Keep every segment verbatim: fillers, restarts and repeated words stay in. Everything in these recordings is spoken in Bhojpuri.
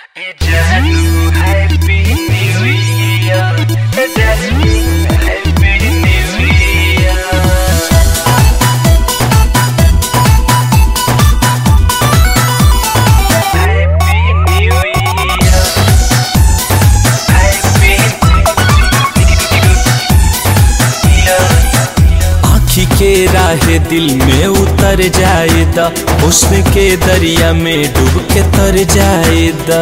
के राहे दिल में उतर जाएदा, हुस्न के दरिया में डूब के तर जाएदा।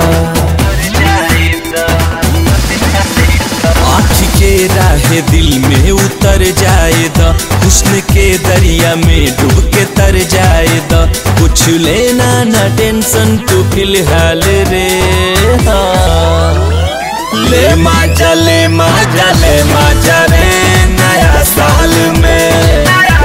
आँख के राहे दिल में उतर जाएदा, हुस्न के दरिया में डूब के तर जाएदा। कुछ लेना ना टेंशन तू फिलहाल रे, हाँ ले मजा ले मजा ले मजा रे नया साल में।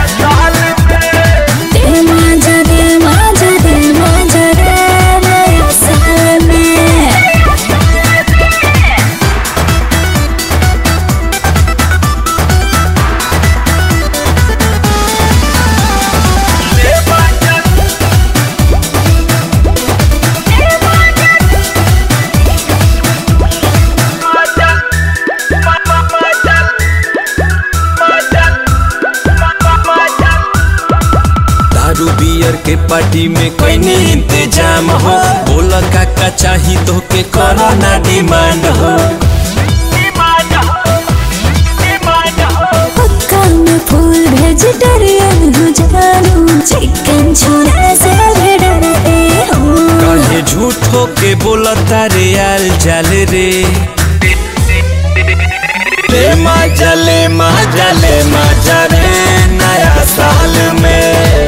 बियर के पार्टी में कोई नहीं इंतजाम हो, बोला काका चाही तो के करो ना डिमांड हो। पक्का में फूल वेजिटेरियन हो जानू, चिकन छोरा से भी डरते हो। कहे झूठ हो के बोला तारे यार जाल रे, ले मजा ले मजा ले मजा रे नया साल में।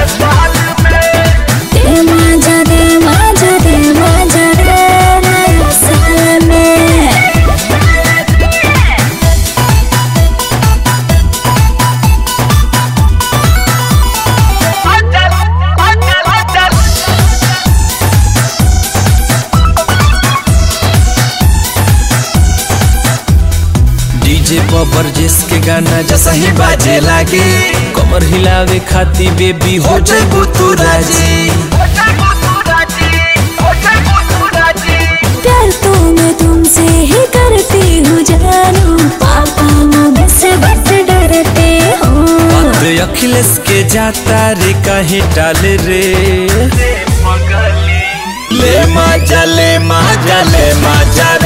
डीजे पर जिसके गाना जैसा ही बाजे लागे, कमर हिलावे खाती बेबी हो जाबो तू राजी। प्यार तो मैं तुमसे ही करती हूँ जानू, पापा मम्मी से बस डरते हो। बात अखिलेश के जाता रे कहीं टाल रे, ले मजा ले मजा ले मजा।